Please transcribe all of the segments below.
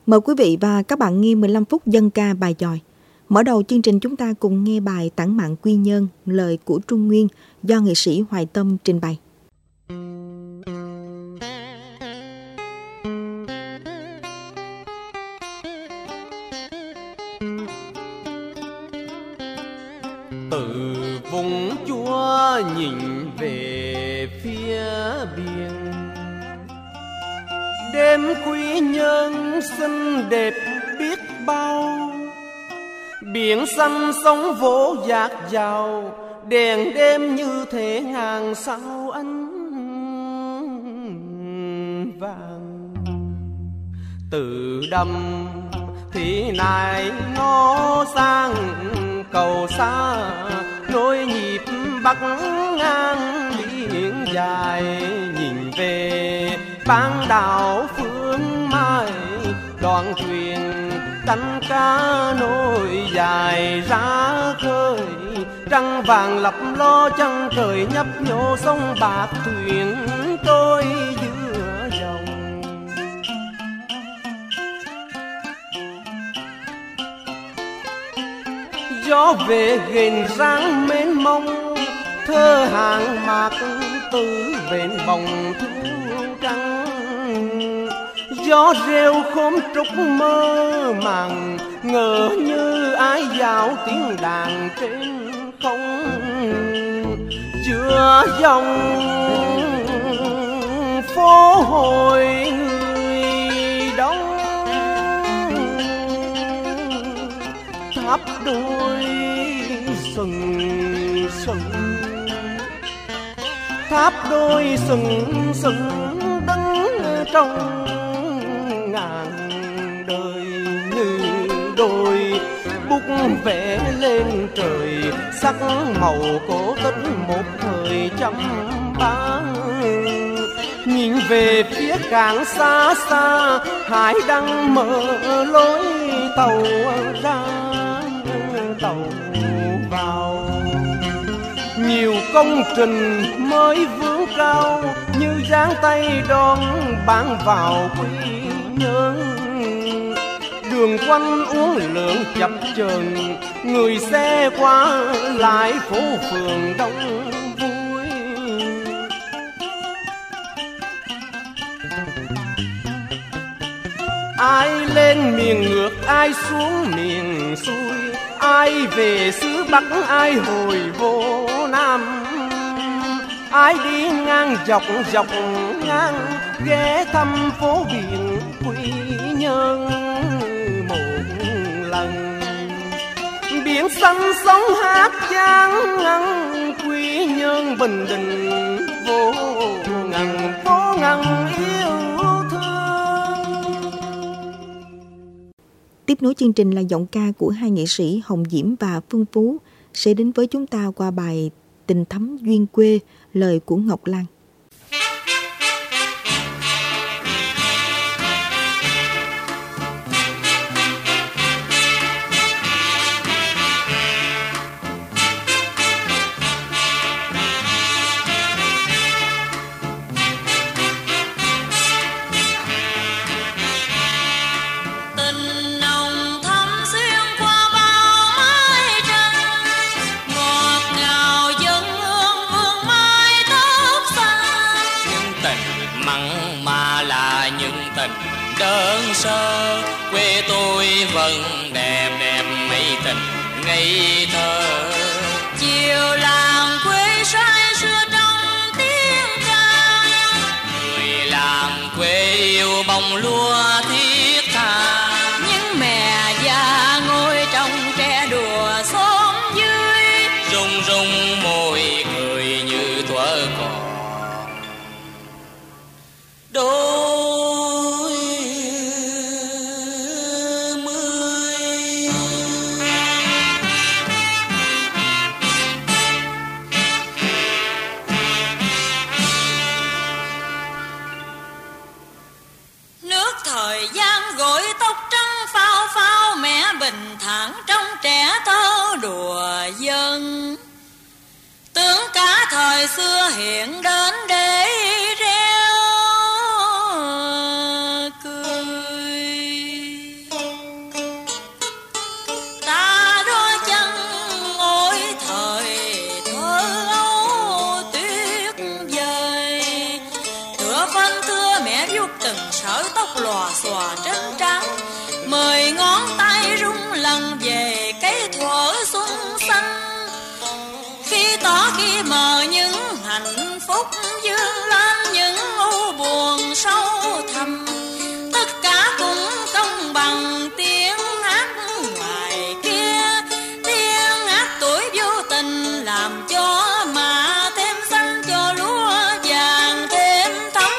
Mời quý vị và các bạn nghe 15 phút dân ca bài chòi. Mở đầu chương trình chúng ta cùng nghe bài Tản mạn quy nhơn, lời của Trung Nguyên do nghệ sĩ Hoài Tâm trình bày. Từ vùng Chúa nhìn về phía biển, đêm Quy Nhơn xinh đẹp biết bao. Biển xanh sóng vỗ dạt dào, đèn đêm như thể ngàn sao ánh vàng. Từ đầm thì này ngó sang cầu xa, nối nhịp bắc ngang biển dài. Nhìn về bán đảo Phương Mai, đoàn thuyền đánh cá nối dài ra khơi. Trăng vàng lập lo chân trời nhấp nhô, sông bạc thuyền trôi giữa dòng. Gió về ghềnh ráng mênh mông, thơ hàng mạc từ bên bồng thu trắng. Gió rêu khóm trúc mơ màng, ngỡ như ai dạo tiếng đàn trên không. Giữa dòng phố hội người đông, tháp đôi sừng sừng, tháp đôi sừng sừng đứng trong ngàn đời. Như đôi bút vẽ lên trời, sắc màu cổ tích một thời chăm ba. Nhìn về phía cảng xa xa, hải đăng mở lối tàu ra tàu vào. Nhiều công trình mới vươn cao, như dáng tay đón bán vào Quy Nhơn. Đường quanh uốn lượn chập chờn, người xe qua lại phố phường đông vui. Ai lên miền ngược, ai xuống miền xuôi, ai về xứ Bắc, ai hồi vô Nam. Ai đi ngang dọc dọc ngang, ghé thăm phố biển Quy Nhơn một lần. Biển xanh sóng hát vang ngăn, Quy Nhơn Bình Định vô ngàn phố ngàn yêu thương. Tiếp nối chương trình là giọng ca của hai nghệ sĩ Hồng Diễm và Phương Phú sẽ đến với chúng ta qua bài Tình Thắm Duyên Quê, lời của Ngọc Lan. Đơn sơ quê tôi vẫn đẹp đẹp mấy tình ngây thơ. Chiều làng quê say sưa trong tiếng ca, người làng quê yêu bông lúa thiết tha. Những mẹ già ngồi trong tre đùa xóm dưới, rung rung môi cười như thuở còn. Thời xưa hiện đến để reo cười. đò trên trắng, 10 ngón tay rung lần về cái thuở xuân xanh. Khi tỏ khi mờ những hạnh phúc dương lên, những u buồn sâu thẳm, tất cả cũng công bằng tiếng hát ngoài kia. Tiếng hát tuổi vô tình làm cho mà thêm xanh, cho lúa vàng thêm thắm.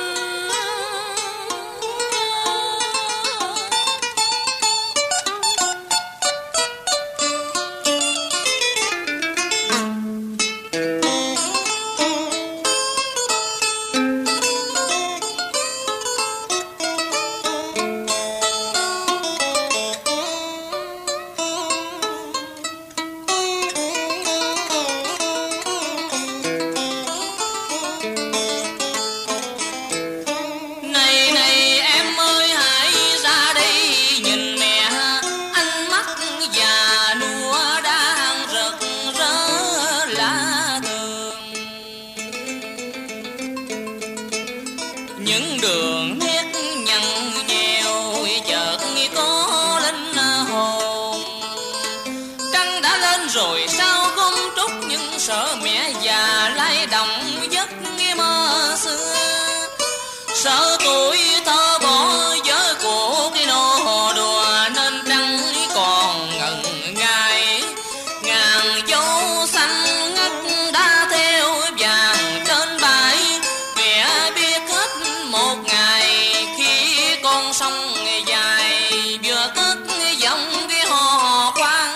Những đường nét nhăn nheo chợt có linh hồn. Trăng đã lên rồi sao không trút, nhưng sợ mẹ già lay động giấc mơ xưa. Sợ tuổi thơ bỏ vợ của cái nô đùa, nên trăng còn ngần ngại. Ngàn dấu xanh ngất đã theo vàng trên bãi. Mẹ biết hết một ngày khi con sông dài vừa cất giọng cái hò khoan.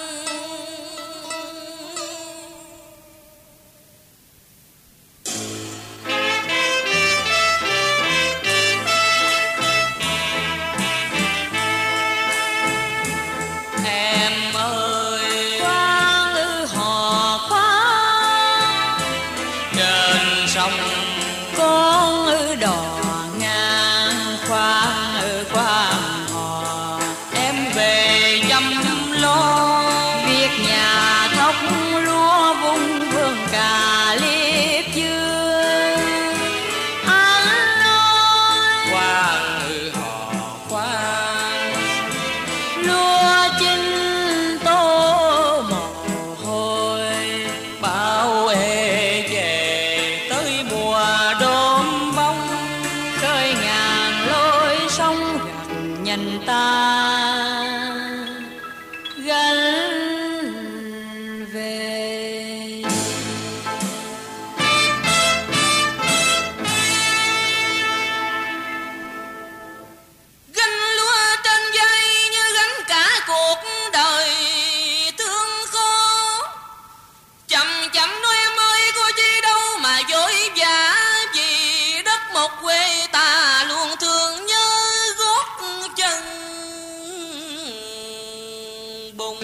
Em ơi khoan ư hò khoan trên sông, con ư đò ngang khoan ư khoan hò. Em về chăm lo việc nhà thóc lúa vung vườn cà liếp dưa. Anh ơi khoan ư hò khoan, lúa chín tô mồ hôi. Bao ê về tới mùa đom bông, khơi ngàn lối sông gần nhìn ta gánh về. Gánh lúa trên vai như gánh cả cuộc đời thương khó. Chậm chậm nói em ơi có chi đâu mà vội vã, vì đất một quê ta luôn thương nhớ gót chân bùn.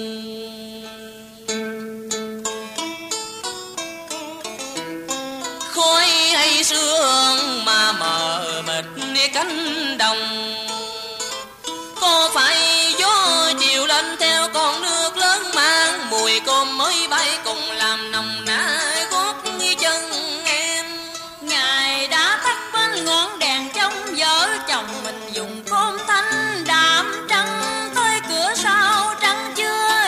Khói hay sương mà mờ mịt cánh đồng, có phải gió chiều lên theo con nước lớn mang mùi cơm mới bay cùng làm nồng nã gót chân em. Ngài đã tắt bên ngọn đèn trong vợ chồng mình dùng cơm thanh đạm trăng, tới cửa sau trăng chưa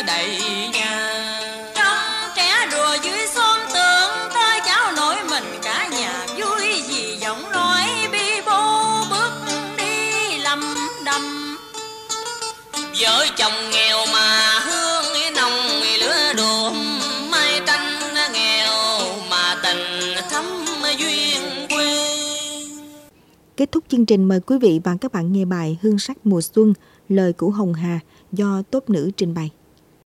đầy nhà. Trong trẻ đùa dưới xóm tượng, tới cháu nội mình cả nhà vui vì giọng nói bi bô bước đi lầm đầm. Vợ chồng nghèo mà hương nồng lửa đùm, mai tranh nghèo mà tình thắm duyên quê. Kết thúc chương trình, mời quý vị và các bạn nghe bài Hương sắc mùa xuân, lời của Hồng Hà do Tốt Nữ trình bày.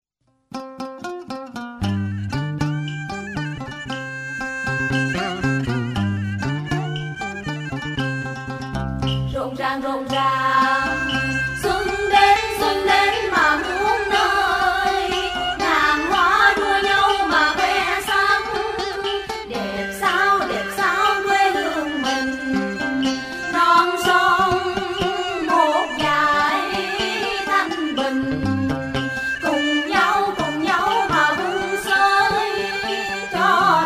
Rộn ràng xuân đến mà muôn nơi, ngàn hoa đua nhau mà khoe sắc, đẹp sao quê hương mình. Non sông một dải thanh bình, cùng nhau mà vun sới, cho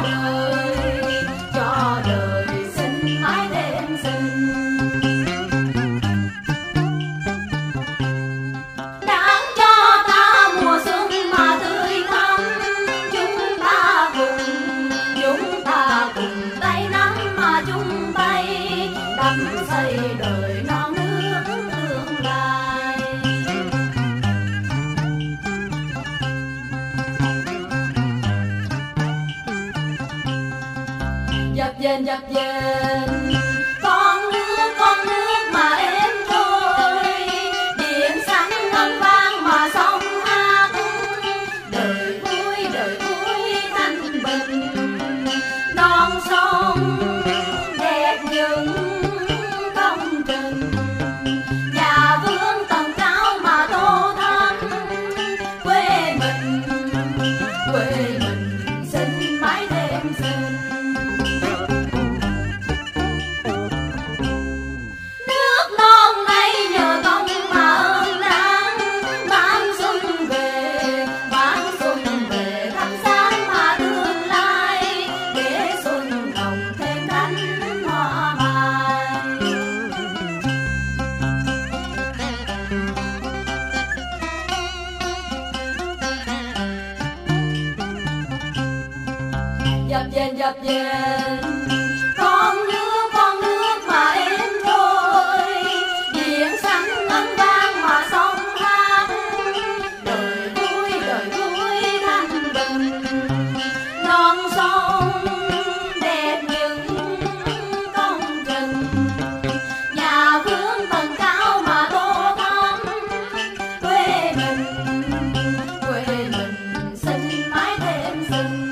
đời xinh mãi thêm xinh. Đáng cho ta mùa xuân mà tươi thắm, chúng ta cùng tay nắm mà chung tay, đắm say đời non nước tương lai. Dập dềnh con nước mà êm trôi, điện sáng ngân vang mà sông hát, đời vui thanh bình. Non sông đẹp những công trình, nhà vườn tầng cao mà tô thắm, quê mình xinh mãi thêm xinh. Nước non này nhờ công mà ơn đáng, mang xuân về thắp sáng mà tương lai, để xuân nồng thêm cánh hoa mai. Dập dềnh con nước mà êm trôi, điện sáng ngân vang mà sông hát, đời vui thanh bình. Non sông đẹp những công trình, nhà vườn tầng cao mà tô thắm, quê mình xinh mãi thêm xinh.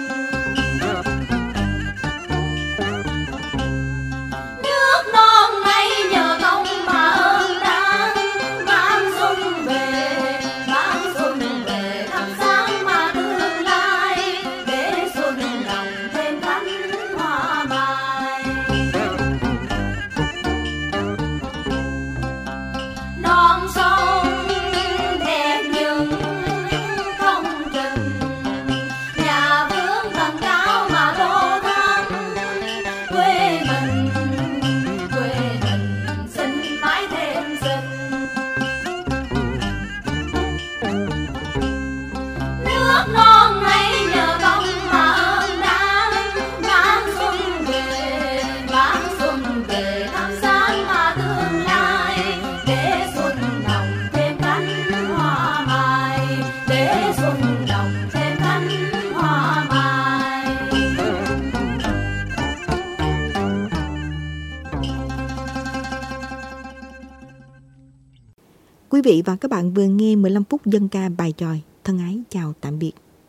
Nước non này nhờ công mà ơn đáng, mang xuân về thắp sáng mà tương lai, để xuân nồng thêm cánh hoa mai. Non sông đẹp những công trình, nhà vườn tầng cao mà tô thắm, quê mình xinh mãi thêm xinh. Nước non này nhờ công mà ơn đáng, mang xuân về thắp sáng mà tương lai, để xuân nồng thêm cánh hoa mai, để xuân nồng thêm cánh hoa mai. Quý vị và các bạn vừa nghe 15 phút dân ca bài chòi. Thân ái chào tạm biệt.